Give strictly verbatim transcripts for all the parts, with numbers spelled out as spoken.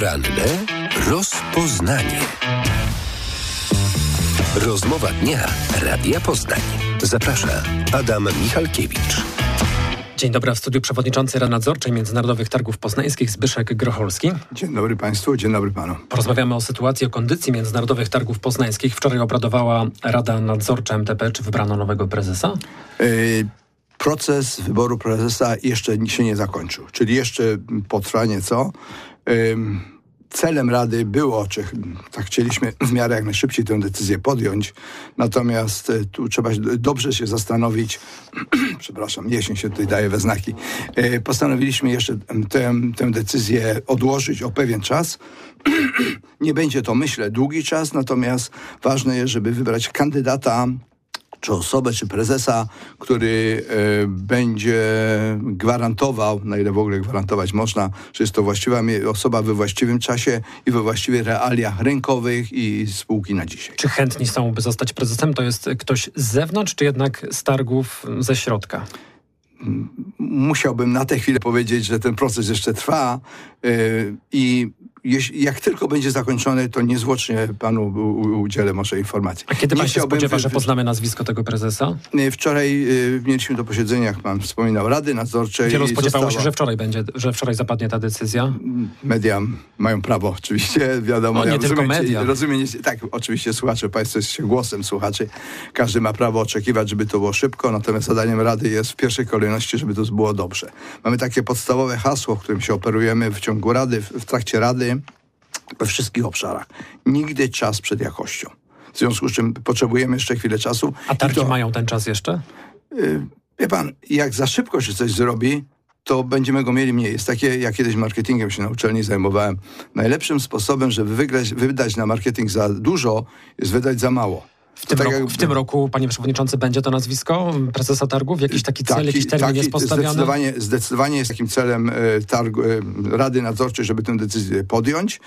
Poranne rozpoznanie. Rozmowa dnia Radia Poznań. Zaprasza Adam Michalkiewicz. Dzień dobry, w studiu przewodniczący Rady Nadzorczej Międzynarodowych Targów Poznańskich Zbyszek Grocholski. Dzień dobry Państwu, dzień dobry Panu. Porozmawiamy o sytuacji, o kondycji Międzynarodowych Targów Poznańskich. Wczoraj obradowała Rada Nadzorcza M T P. Czy wybrano nowego prezesa? Yy, proces wyboru prezesa jeszcze się nie zakończył, czyli jeszcze potrwa nieco. Yy, Celem Rady było, czy tak chcieliśmy w miarę jak najszybciej tę decyzję podjąć, natomiast tu trzeba dobrze się zastanowić, przepraszam, jesień się tutaj daje we znaki, postanowiliśmy jeszcze tę, tę decyzję odłożyć o pewien czas. Nie będzie to, myślę, długi czas, natomiast ważne jest, żeby wybrać kandydata, czy osobę, czy prezesa, który e, będzie gwarantował, na ile w ogóle gwarantować można, że jest to właściwa osoba we właściwym czasie i we właściwych realiach rynkowych i spółki na dzisiaj. Czy chętni są, by zostać prezesem? To jest ktoś z zewnątrz, czy jednak z targów ze środka? Musiałbym na tę chwilę powiedzieć, że ten proces jeszcze trwa yy, i jeśli, jak tylko będzie zakończony, to niezwłocznie panu u, udzielę może informacji. A kiedy pan się spodziewa, wy, że poznamy nazwisko tego prezesa? Wczoraj yy, mieliśmy do posiedzenia, jak pan wspominał, Rady Nadzorczej. Wielu spodziewało została... się, że wczoraj będzie, że wczoraj zapadnie ta decyzja. Media mają prawo, oczywiście, wiadomo. No, nie ja tylko rozumiem, media. Rozumiem, tak, oczywiście słuchacze, państwo jesteście głosem słuchaczy. Każdy ma prawo oczekiwać, żeby to było szybko, natomiast zadaniem Rady jest w pierwszej kolejności, żeby to było dobrze. Mamy takie podstawowe hasło, w którym się operujemy w ciągu Rady, w trakcie Rady, we wszystkich obszarach. Nigdy czas przed jakością. W związku z czym potrzebujemy jeszcze chwilę czasu. A targi to, mają ten czas jeszcze? Yy, wie pan, jak za szybko się coś zrobi, to będziemy go mieli mniej. Jest takie, ja kiedyś marketingiem się na uczelni zajmowałem. Najlepszym sposobem, żeby wygrać, wydać na marketing za dużo, jest wydać za mało. W tym, tak roku, jak... w tym roku, panie przewodniczący, będzie to nazwisko prezesa targów? Jakiś taki cel, taki, jakiś termin taki, jest postawiony? Zdecydowanie, zdecydowanie jest takim celem e, targu, e, Rady Nadzorczej, żeby tę decyzję podjąć.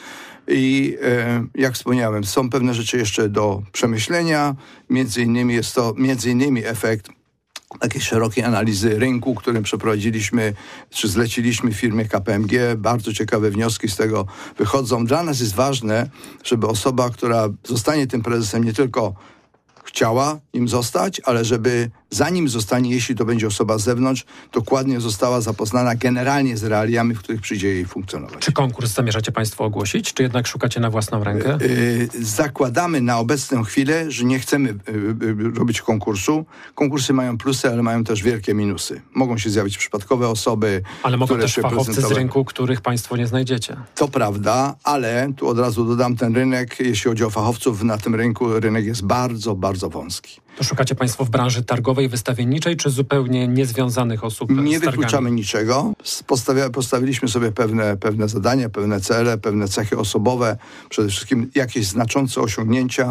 I e, jak wspomniałem, są pewne rzeczy jeszcze do przemyślenia. Między innymi jest to między innymi efekt takiej szerokiej analizy rynku, którym przeprowadziliśmy, czy zleciliśmy firmie K P M G. Bardzo ciekawe wnioski z tego wychodzą. Dla nas jest ważne, żeby osoba, która zostanie tym prezesem, nie tylko chciała im zostać, ale żeby zanim zostanie, jeśli to będzie osoba z zewnątrz, dokładnie została zapoznana generalnie z realiami, w których przyjdzie jej funkcjonować. Czy konkurs zamierzacie państwo ogłosić, czy jednak szukacie na własną rękę? Yy, zakładamy na obecną chwilę, że nie chcemy yy, yy, robić konkursu. Konkursy mają plusy, ale mają też wielkie minusy. Mogą się zjawić przypadkowe osoby, ale mogą które też fachowcy z rynku, których państwo nie znajdziecie. To prawda, ale tu od razu dodam, ten rynek, jeśli chodzi o fachowców, na tym rynku rynek jest bardzo, bardzo wąski. To szukacie państwo w branży targowej, wystawienniczej, czy zupełnie niezwiązanych osób Nie z targami? wykluczamy niczego. Postawia, postawiliśmy sobie pewne, pewne zadania, pewne cele, pewne cechy osobowe, przede wszystkim jakieś znaczące osiągnięcia.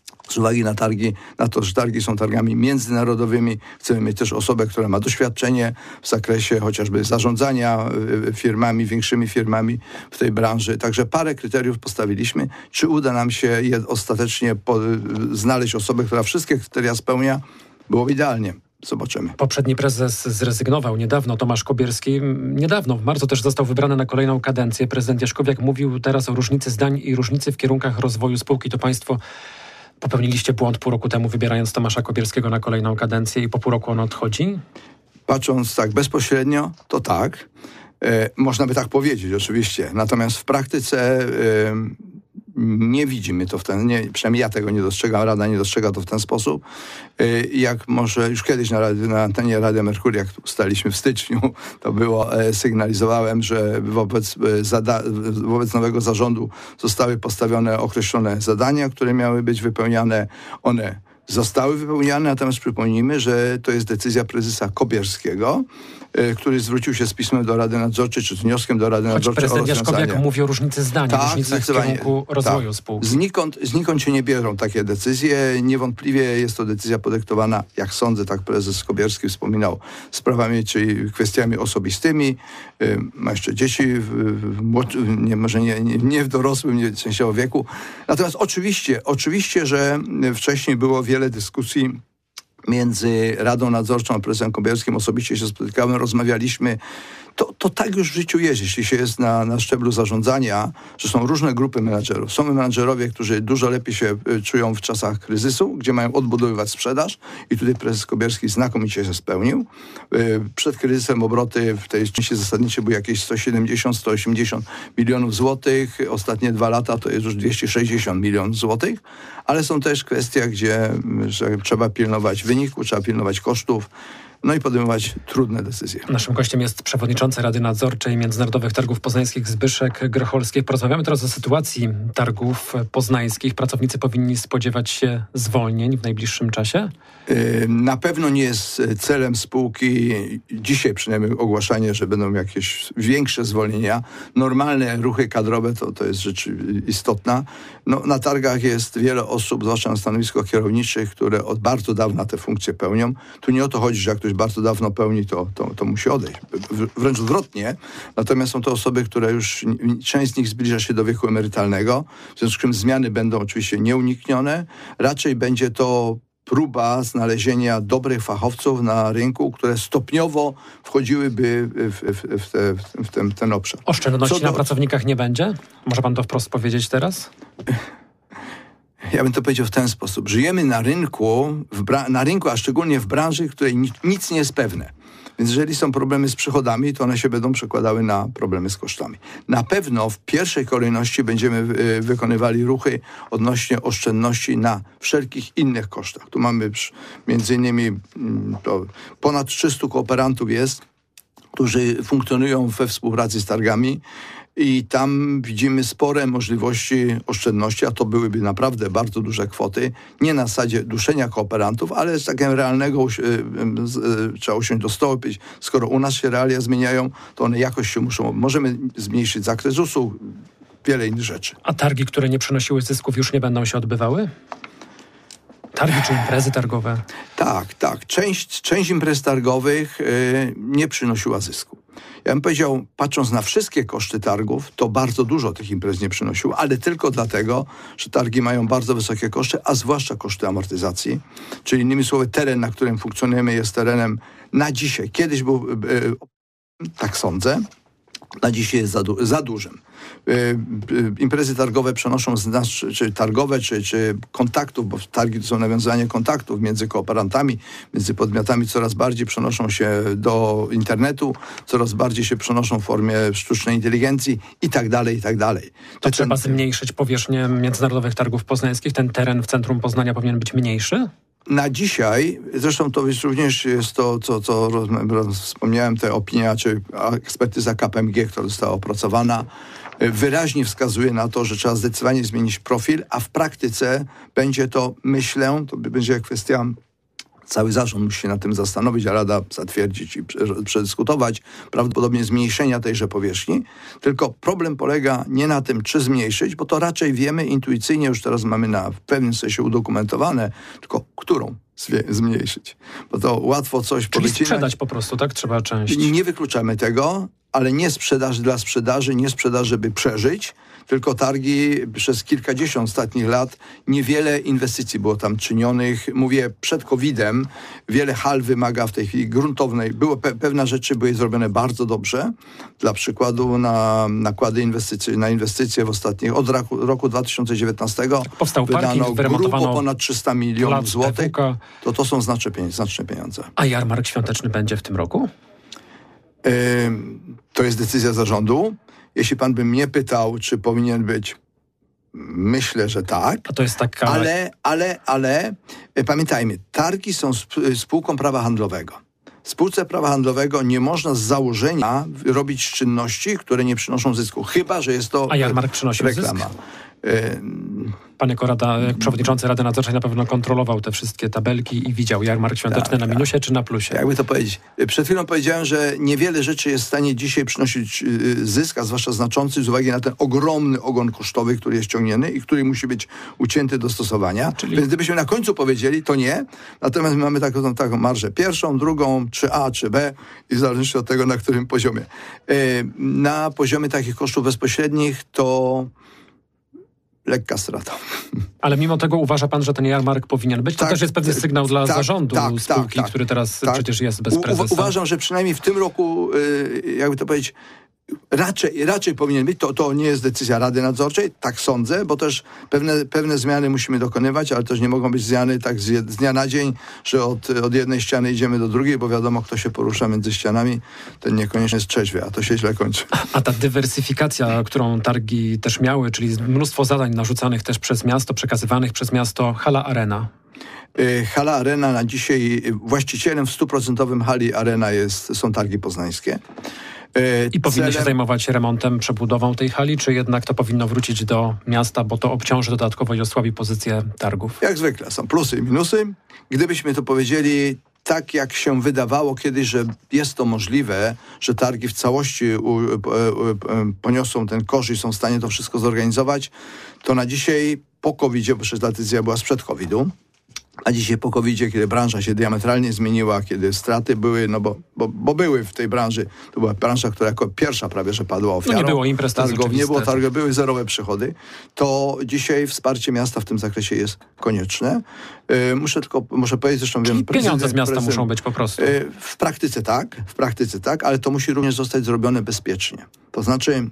Z uwagi na targi, na to, że targi są targami międzynarodowymi, chcemy mieć też osobę, która ma doświadczenie w zakresie chociażby zarządzania firmami, większymi firmami w tej branży. Także parę kryteriów postawiliśmy. Czy uda nam się je ostatecznie po, znaleźć osobę, która wszystkie kryteria spełnia? Byłoby idealnie. Zobaczymy. Poprzedni prezes zrezygnował niedawno, Tomasz Kobierski. Niedawno, w marcu też został wybrany na kolejną kadencję. Prezydent Jaśkowiak mówił teraz o różnicy zdań i różnicy w kierunkach rozwoju spółki. To państwo popełniliście błąd pół roku temu, wybierając Tomasza Kobierskiego na kolejną kadencję i po pół roku on odchodzi? Patrząc tak bezpośrednio, to tak. E, można by tak powiedzieć oczywiście. Natomiast w praktyce e, nie widzimy to w ten, nie, przynajmniej ja tego nie dostrzegam, Rada nie dostrzega to w ten sposób. E, jak może już kiedyś na, na antenie Rady Merkurii, jak ustaliśmy w styczniu, to było, e, sygnalizowałem, że wobec, e, zada, wobec nowego zarządu zostały postawione określone zadania, które miały być wypełniane. One zostały wypełniane, natomiast przypomnijmy, że to jest decyzja prezesa Kobierskiego, który zwrócił się z pismem do Rady Nadzorczej, czy z wnioskiem do Rady Choć Nadzorczej o prezydent rozwiązanie. Jaśkowiak mówi o różnicy zdań, tak, różnicach w kierunku rozwoju tak. spółki. Znikąd, znikąd się nie biorą takie decyzje. Niewątpliwie jest to decyzja podyktowana, jak sądzę, tak prezes Kobierski wspominał, sprawami, czyli kwestiami osobistymi. Ma jeszcze dzieci, w, w, nie, może nie, nie, nie w dorosłym, nie częściowo wieku. Natomiast oczywiście, oczywiście, że wcześniej było wiele dyskusji między Radą Nadzorczą a prezesem Kobierskim. Osobiście się spotykałem, rozmawialiśmy. To, to tak już w życiu jest, jeśli się jest na, na szczeblu zarządzania, że są różne grupy menadżerów. Są menadżerowie, którzy dużo lepiej się czują w czasach kryzysu, gdzie mają odbudowywać sprzedaż i tutaj prezes Kobierski znakomicie się spełnił. Przed kryzysem obroty w tej części zasadniczej były jakieś sto siedemdziesiąt do stu osiemdziesięciu milionów złotych. Ostatnie dwa lata to jest już dwieście sześćdziesiąt milionów złotych, ale są też kwestie, gdzie że trzeba pilnować wyniku, trzeba pilnować kosztów, no i podejmować trudne decyzje. Naszym gościem jest przewodniczący Rady Nadzorczej Międzynarodowych Targów Poznańskich Zbyszek Grocholski. Porozmawiamy teraz o sytuacji targów poznańskich. Pracownicy powinni spodziewać się zwolnień w najbliższym czasie? Na pewno nie jest celem spółki dzisiaj przynajmniej ogłaszanie, że będą jakieś większe zwolnienia. Normalne ruchy kadrowe to, to jest rzecz istotna. No, na targach jest wiele osób, zwłaszcza na stanowiskach kierowniczych, które od bardzo dawna te funkcje pełnią. Tu nie o to chodzi, że jak ktoś bardzo dawno pełni, to, to, to musi odejść. Wręcz odwrotnie. Natomiast są to osoby, które już, część z nich zbliża się do wieku emerytalnego. W związku z czym zmiany będą oczywiście nieuniknione. Raczej będzie to próba znalezienia dobrych fachowców na rynku, które stopniowo wchodziłyby w, w, w, te, w, ten, w ten obszar. Oszczędności do... na pracownikach nie będzie? Może pan to wprost powiedzieć teraz? Ja bym to powiedział w ten sposób. Żyjemy na rynku, w bra- na rynku, a szczególnie w branży, w której nic, nic nie jest pewne. Więc jeżeli są problemy z przychodami, to one się będą przekładały na problemy z kosztami. Na pewno w pierwszej kolejności będziemy y, wykonywali ruchy odnośnie oszczędności na wszelkich innych kosztach. Tu mamy między innymi y, to ponad trzystu kooperantów jest, którzy funkcjonują we współpracy z targami. I tam widzimy spore możliwości oszczędności, a to byłyby naprawdę bardzo duże kwoty. Nie na zasadzie duszenia kooperantów, ale z takiego realnego y, y, y, trzeba usiąść do stołu. Skoro u nas się realia zmieniają, to one jakoś się muszą... Możemy zmniejszyć zakres usług, wiele innych rzeczy. A targi, które nie przynosiły zysków, już nie będą się odbywały? Targi czy imprezy targowe? Tak, tak. Część, część imprez targowych y, nie przynosiła zysku. Ja bym powiedział, patrząc na wszystkie koszty targów, to bardzo dużo tych imprez nie przynosiło, ale tylko dlatego, że targi mają bardzo wysokie koszty, a zwłaszcza koszty amortyzacji. Czyli innymi słowy, teren, na którym funkcjonujemy, jest terenem na dzisiaj. Kiedyś był, y, tak sądzę, na dzisiaj jest za, du- za dużym. Y, y, imprezy targowe przenoszą z nas, czy, czy targowe, czy, czy kontaktów, bo targi to są nawiązanie kontaktów między kooperantami, między podmiotami, coraz bardziej przenoszą się do internetu, coraz bardziej się przenoszą w formie sztucznej inteligencji i tak dalej, i tak dalej. To ten, trzeba zmniejszyć powierzchnię międzynarodowych targów poznańskich? Ten teren w centrum Poznania powinien być mniejszy? Na dzisiaj, zresztą to jest również jest to, co, co roz, roz, wspomniałem, te opinia, czy ekspertyza K P M G, która została opracowana, wyraźnie wskazuje na to, że trzeba zdecydowanie zmienić profil, a w praktyce będzie to, myślę, to będzie kwestia, cały zarząd musi się nad tym zastanowić, a Rada zatwierdzić i przedyskutować prawdopodobnie zmniejszenia tejże powierzchni. Tylko problem polega nie na tym, czy zmniejszyć, bo to raczej wiemy intuicyjnie, już teraz mamy na w pewnym sensie udokumentowane, tylko którą zmniejszyć. Bo to łatwo coś Czyli powycinać. sprzedać po prostu, tak? Trzeba część. Nie wykluczamy tego, ale nie sprzedaż dla sprzedaży, nie sprzedaż, żeby przeżyć, tylko targi przez kilkadziesiąt ostatnich lat niewiele inwestycji było tam czynionych. Mówię, przed kowidem wiele hal wymaga w tej chwili gruntownej. Było pe- pewne rzeczy były zrobione bardzo dobrze. Dla przykładu na nakłady inwestycji, na inwestycje w ostatnich, od roku, roku dwa tysiące dziewiętnastego Powstał wydano parking, wyremontowano grubo ponad trzysta milionów złotych. T W K. To to są znaczne pieniądze, znaczne pieniądze. A jarmark świąteczny będzie w tym roku? Yy, to jest decyzja zarządu. Jeśli pan by mnie pytał, czy powinien być, myślę, że tak. A to jest taka... Ale, ale, ale e, pamiętajmy, targi są sp- spółką prawa handlowego. W spółce prawa handlowego nie można z założenia robić czynności, które nie przynoszą zysku, chyba że jest to A jarmark przynosił reklama. zysk? E, Pan jako rada, jak przewodniczący Rady Nadzorczej na pewno kontrolował te wszystkie tabelki i widział jarmark świąteczny Tak, na minusie czy na plusie? Jakby to powiedzieć. Przed chwilą powiedziałem, że niewiele rzeczy jest w stanie dzisiaj przynosić zysk, a zwłaszcza znaczący z uwagi na ten ogromny ogon kosztowy, który jest ciągnięty i który musi być ucięty do stosowania. Czyli... Więc gdybyśmy na końcu powiedzieli, to nie. Natomiast my mamy taką, taką marżę pierwszą, drugą, czy A, czy B i w zależności od tego, na którym poziomie. Na poziomie takich kosztów bezpośrednich to lekka strata. Ale mimo tego uważa pan, że ten jarmark powinien być? To tak, też jest pewien sygnał dla tak, zarządu tak, spółki, tak, który teraz tak. przecież jest bez prezesa. U, uważam, że przynajmniej w tym roku, yy, jakby to powiedzieć, Raczej, raczej powinien być, to, to nie jest decyzja Rady Nadzorczej, tak sądzę, bo też pewne, pewne zmiany musimy dokonywać, ale też nie mogą być zmiany tak z, z dnia na dzień, że od, od jednej ściany idziemy do drugiej, bo wiadomo, kto się porusza między ścianami, ten niekoniecznie jest trzeźwy, a to się źle kończy. A ta dywersyfikacja, którą targi też miały, czyli mnóstwo zadań narzucanych też przez miasto, przekazywanych przez miasto, Hala Arena. Hala Arena na dzisiaj, właścicielem w stuprocentowym Hali Arena jest, są Targi Poznańskie. I powinny Celem... się zajmować remontem, przebudową tej hali, czy jednak to powinno wrócić do miasta, bo to obciąży dodatkowo i osłabi pozycję targów? Jak zwykle, są plusy i minusy. Gdybyśmy to powiedzieli tak, jak się wydawało kiedyś, że jest to możliwe, że targi w całości u, u, u, poniosą ten koszt i są w stanie to wszystko zorganizować, to na dzisiaj po kowidzie, bo przecież ta decyzja była sprzed kowidu, a dzisiaj po kowidzie, kiedy branża się diametralnie zmieniła, kiedy straty były, no bo, bo, bo były w tej branży, to była branża, która jako pierwsza prawie, że padła ofiarą. No nie było imprez, targów, nie było targów, były zerowe przychody, to dzisiaj wsparcie miasta w tym zakresie jest konieczne. Yy, muszę tylko, muszę powiedzieć, zresztą Czyli wiem... pieniądze z miasta muszą być po prostu. Yy, w praktyce tak, w praktyce tak, ale to musi również zostać zrobione bezpiecznie. To znaczy...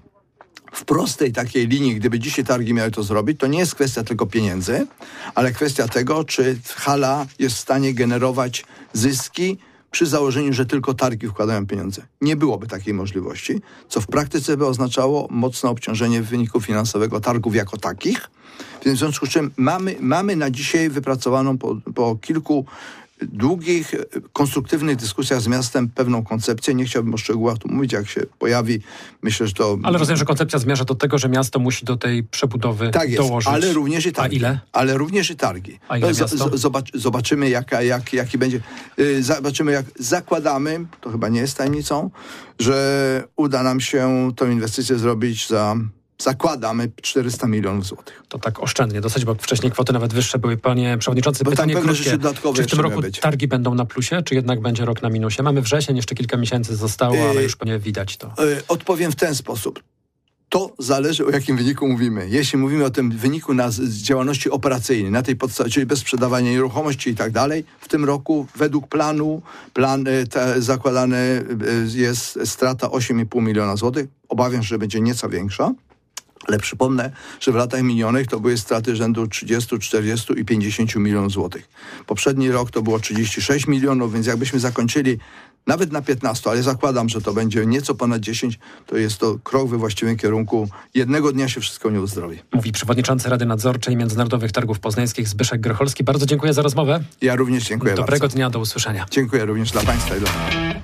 W prostej takiej linii, gdyby dzisiaj targi miały to zrobić, to nie jest kwestia tylko pieniędzy, ale kwestia tego, czy hala jest w stanie generować zyski przy założeniu, że tylko targi wkładają pieniądze. Nie byłoby takiej możliwości, co w praktyce by oznaczało mocne obciążenie wyniku finansowego targów jako takich. W związku z czym mamy, mamy na dzisiaj wypracowaną po, po kilku długich, konstruktywnych dyskusjach z miastem pewną koncepcję. Nie chciałbym o szczegółach tu mówić, jak się pojawi. Myślę, że to... Ale rozumiem, że koncepcja zmierza do tego, że miasto musi do tej przebudowy tak jest, dołożyć. ale również i targi. A ile? Ale również i targi. A ile z, z, zobacz, zobaczymy, jaka, jak, jaki będzie... Yy, zobaczymy, jak zakładamy, to chyba nie jest tajemnicą, że uda nam się tą inwestycję zrobić za... Zakładamy czterysta milionów złotych. To tak oszczędnie dosyć, bo wcześniej kwoty nawet wyższe były. Panie przewodniczący, bo pytanie krótkie. Czy w tym roku być. targi będą na plusie, czy jednak będzie rok na minusie? Mamy wrzesień, jeszcze kilka miesięcy zostało, yy, ale już nie widać to. Yy, odpowiem w ten sposób. To zależy, o jakim wyniku mówimy. Jeśli mówimy o tym wyniku na z, z działalności operacyjnej, na tej podstawie, czyli bez sprzedawania nieruchomości i tak dalej, w tym roku według planu plan te, zakładany jest strata osiem i pół miliona złotych. Obawiam się, że będzie nieco większa. Ale przypomnę, że w latach minionych to były straty rzędu trzydzieści, czterdzieści i pięćdziesiąt milionów złotych. Poprzedni rok to było trzydzieści sześć milionów, więc jakbyśmy zakończyli nawet na piętnaście, ale zakładam, że to będzie nieco ponad dziesięć, to jest to krok we właściwym kierunku. Jednego dnia się wszystko nie uzdrowi. Mówi przewodniczący Rady Nadzorczej Międzynarodowych Targów Poznańskich Zbyszek Grecholski. Bardzo dziękuję za rozmowę. Ja również dziękuję Dobrego bardzo. dnia, do usłyszenia. Dziękuję również dla Państwa i dla Pana.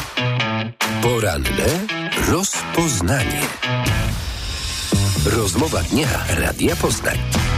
Poranne rozpoznanie. Rozmowa dnia Radia Poznań.